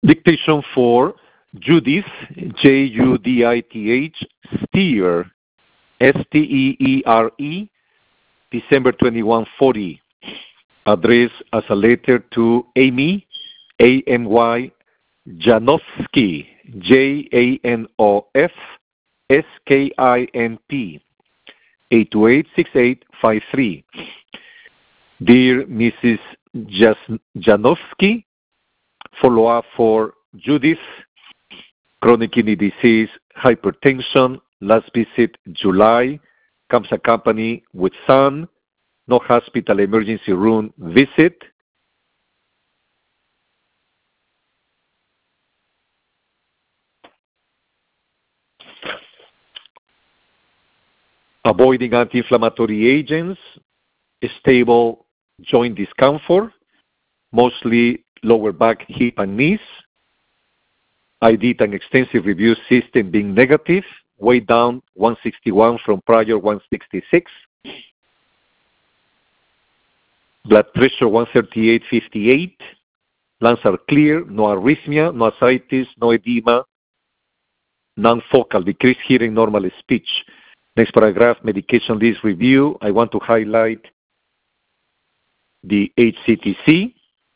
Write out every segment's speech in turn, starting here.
Dictation for Judith, Judith, Steer, Steere, December 2140. Address as a letter to Amy, Amy Janofsky, Janoffskimp, 828-6853. Dear Mrs. Janofsky, follow-up for Judith, chronic kidney disease, hypertension, last visit July, comes accompanied with son, no hospital emergency room visit. Avoiding anti-inflammatory agents, stable joint discomfort, mostly lower back, hip, and knees. I did an extensive review, system being negative, weight down 161 from prior 166. Blood pressure 138/58. Lungs are clear, no arrhythmia, no ascites, no edema, non-focal, decreased hearing, normal speech. Next paragraph, medication list review. I want to highlight the HCTC.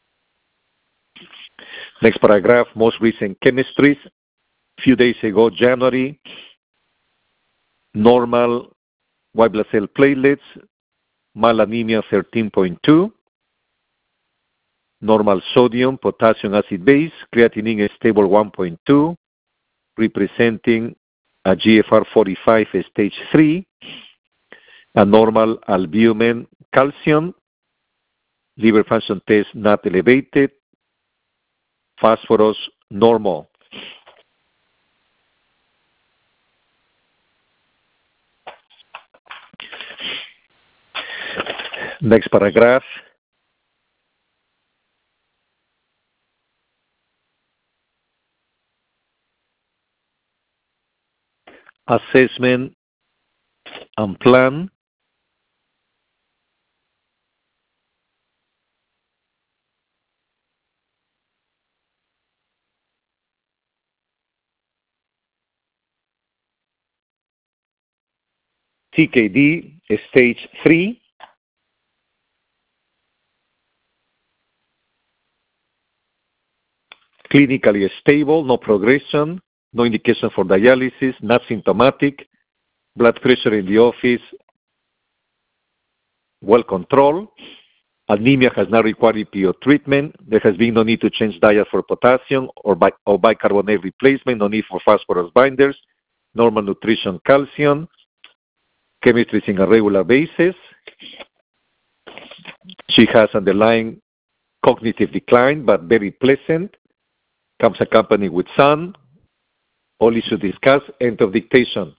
Next paragraph, most recent chemistries. Few days ago, January, normal white blood cell platelets, mild anemia 13.2, normal sodium, potassium, acid base, creatinine is stable 1.2, representing a GFR 45 stage 3, a normal albumin, calcium, liver function test not elevated, phosphorus normal. Next paragraph. Assessment and plan. TKD, stage 3. Clinically stable, no progression, no indication for dialysis, not symptomatic. Blood pressure in the office, well controlled. Anemia has not required EPO treatment. There has been no need to change diet for potassium or bicarbonate replacement, no need for phosphorus binders, normal nutrition, calcium, chemistry is in a regular basis. She has underlying cognitive decline, but very pleasant. Comes accompanied with son. All issues discussed. End of dictation.